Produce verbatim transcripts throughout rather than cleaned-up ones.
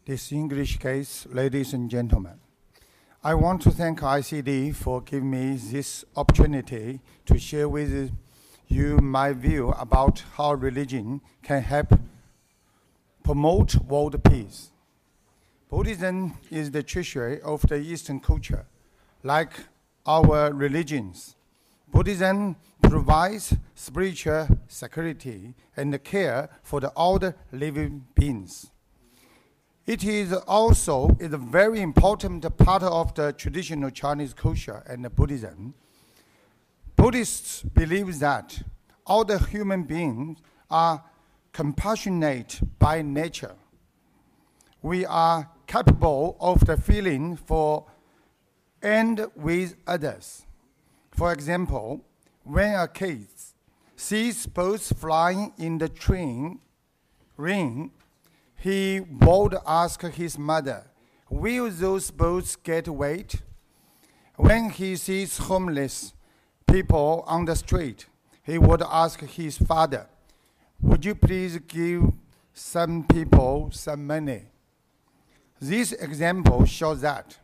Distinguished guests, ladies and gentlemen, I want to thank I C D for giving me this opportunity to share with you my view about how religion can help promote world peace. Buddhism is the treasury of the Eastern culture. Like our religions, Buddhism provides spiritual security and care for the all living beings. It is also is a very important part of the traditional Chinese culture and Buddhism. Buddhists believe that all the human beings are compassionate by nature. We are capable of the feeling for and with others. For example, when a kid sees birds flying in the train ring, he would ask his mother, will those birds get wet? When he sees homeless people on the street, he would ask his father, would you please give some people some money? This example shows that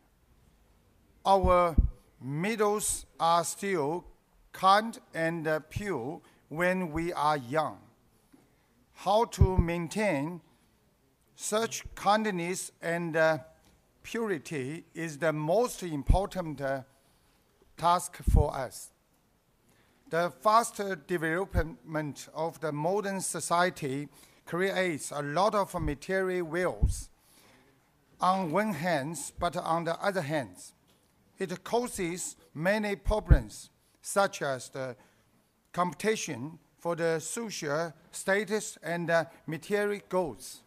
our middles are still kind and uh, pure when we are young. How to maintain such kindness and uh, purity is the most important uh, task for us. The fast development of the modern society creates a lot of material wealth on one hand, but on the other hand, it causes many problems, such as the competition for the social status and uh, material goods.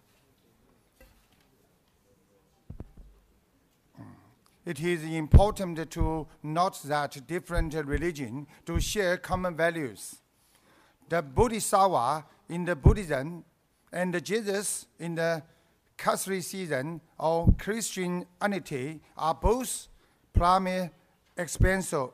It is important to note that different religions do share common values. The Bodhisattva in the Buddhism and the Jesus in the Catholicism or Christianity are both primary examples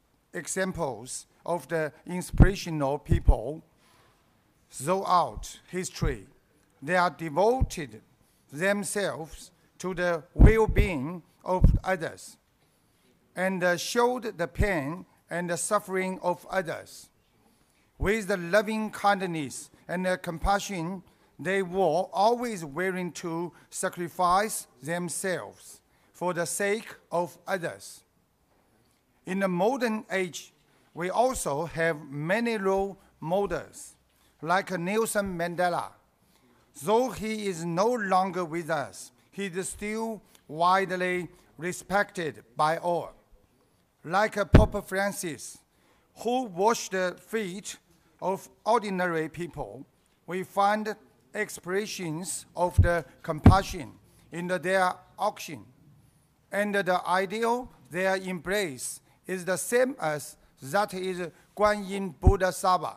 of the inspirational people throughout history. They are devoted themselves to the well-being of others and uh, showed the pain and the suffering of others. With the loving kindness and the compassion, they were always willing to sacrifice themselves for the sake of others. In the modern age, we also have many role models, like Nelson Mandela. Though he is no longer with us, he is still widely respected by all. Like Pope Francis, who washed the feet of ordinary people, we find expressions of the compassion in their action, and the ideal they embrace is the same as that is Guan Yin Bodhisattva,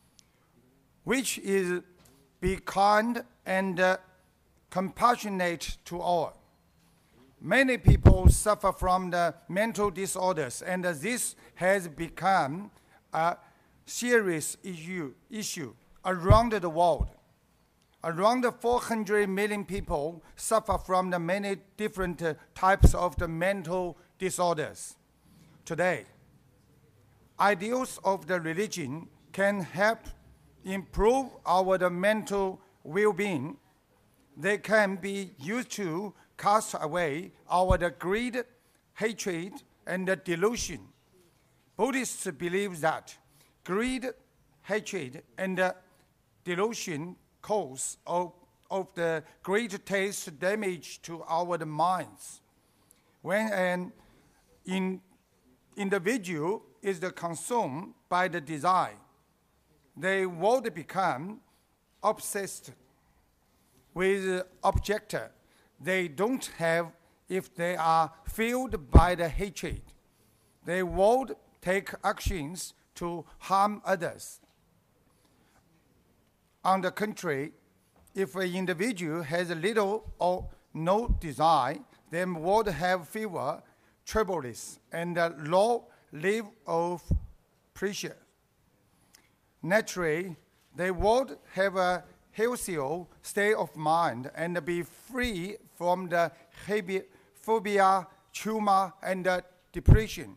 which is be kind and uh, compassionate to all. Many people suffer from the mental disorders, and this has become a serious issue, issue around the world. Around four hundred million people suffer from the many different uh, types of the mental disorders. Today, ideals of the religion can help improve our the mental well-being. They can be used to cast away our the greed, hatred, and the delusion. Buddhists believe that greed, hatred, and the delusion cause of, of the great taste damage to our the minds. When an in, individual is the consumed by the desire, they would become obsessed with object they don't have. If they are filled by the hatred, they would take actions to harm others. On the contrary, if an individual has little or no desire, they would have fewer troubles and a low level of pressure. Naturally, they would have a healthier state of mind and be free from the phobia, trauma, and uh, depression.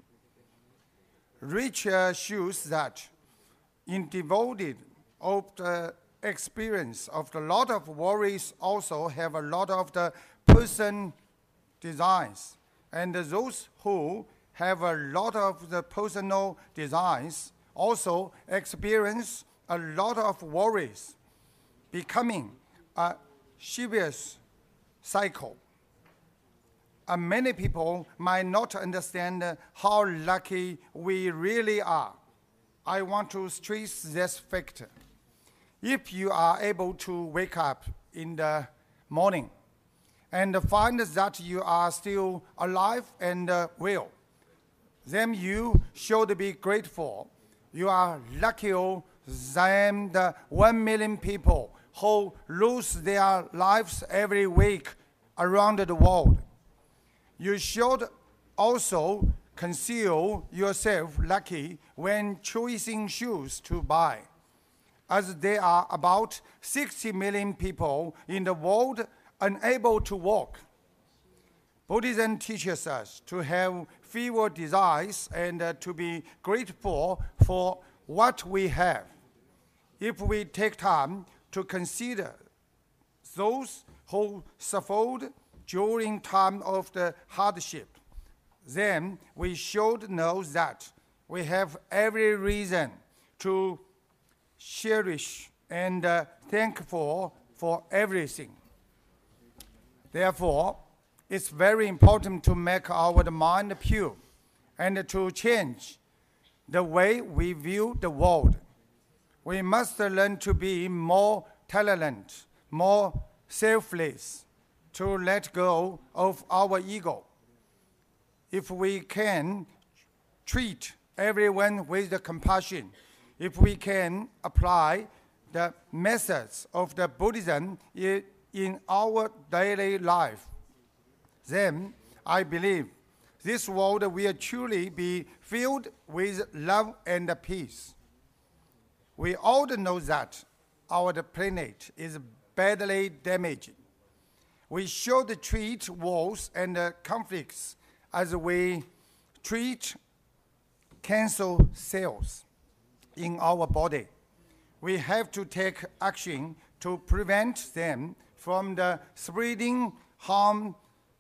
Research shows that in devoted of the experience of a lot of worries also have a lot of the person desires. And those who have a lot of the personal desires also experience a lot of worries, becoming a serious cycle. And many people might not understand how lucky we really are. I want to stress this factor. If you are able to wake up in the morning and find that you are still alive and uh, well, then you should be grateful. You are luckier than the one million people who lose their lives every week around the world. You should also consider yourself lucky when choosing shoes to buy, as there are about sixty million people in the world unable to walk. Buddhism teaches us to have fewer desires and uh, to be grateful for what we have. If we take time to consider those who suffered during time of the hardship, then we should know that we have every reason to cherish and uh, thankful for everything. Therefore, it's very important to make our mind pure and to change the way we view the world. We must learn to be more tolerant, more selfless, to let go of our ego. If we can treat everyone with compassion, if we can apply the methods of the Buddhism in our daily life, then I believe this world will truly be filled with love and peace. We all know that our planet is badly damaged. We should treat wars and conflicts as we treat cancer cells in our body. We have to take action to prevent them from the spreading harm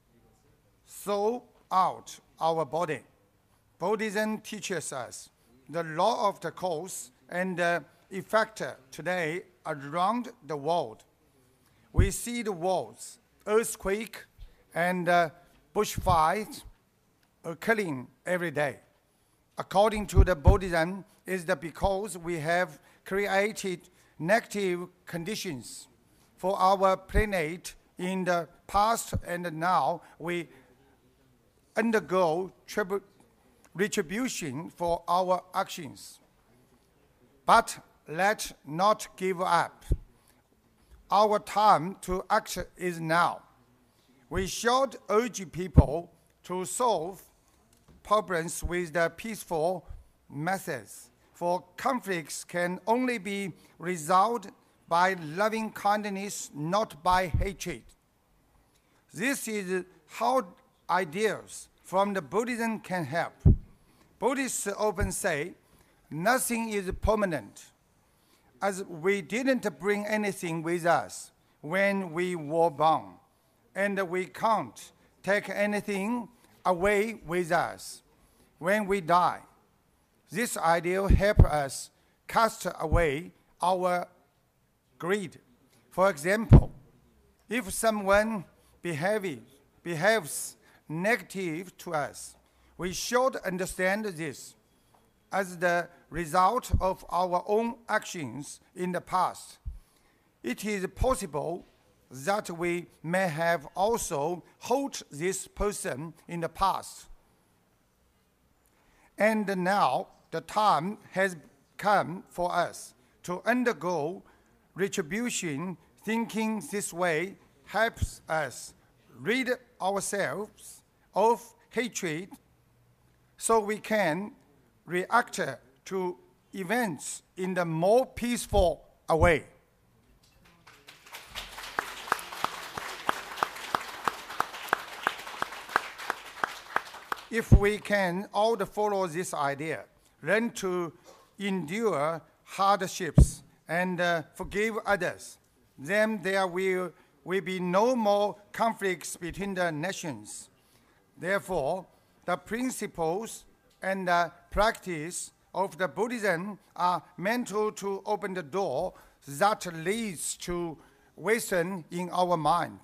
throughout our body. Buddhism teaches us the law of the cause and the effect today around the world. We see the wars, earthquake, and uh, bushfires occurring every day. According to the Buddhism, is that because we have created negative conditions for our planet in the past, and now we undergo tribu- retribution for our actions. But let's not give up. Our time to act is now. We should urge people to solve problems with the peaceful methods, for conflicts can only be resolved by loving kindness, not by hatred. This is how ideas from the Buddhism can help. Buddhists often say, nothing is permanent, as we didn't bring anything with us when we were born, and we can't take anything away with us when we die. This idea helps us cast away our greed. For example, if someone behaves, behaves negative to us, we should understand this as the result of our own actions in the past. It is possible that we may have also hurt this person in the past. And now the time has come for us to undergo retribution. Thinking this way helps us rid ourselves of hatred so we can react to events in the more peaceful way. If we can all follow this idea, learn to endure hardships and uh, forgive others, then there will, will be no more conflicts between the nations. Therefore, the principles and the practice of the Buddhism are meant to, to open the door that leads to wisdom in our mind.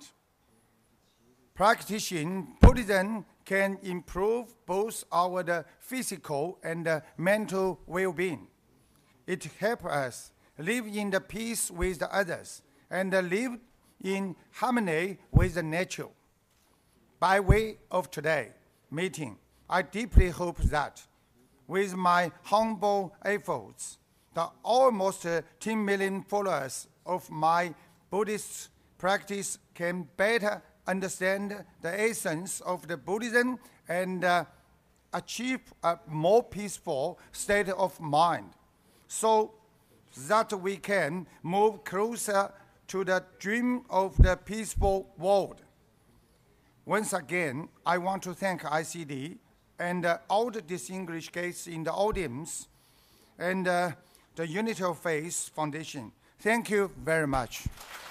Practicing Buddhism can improve both our the physical and the mental well-being. It helps us live in the peace with the others and live in harmony with the nature. By way of today's meeting, I deeply hope that with my humble efforts, the almost ten million followers of my Buddhist practice can better understand the essence of the Buddhism and uh, achieve a more peaceful state of mind, so that we can move closer to the dream of the peaceful world. Once again, I want to thank I C D and uh, all the distinguished guests in the audience and uh, the Unity of Faith Foundation. Thank you very much.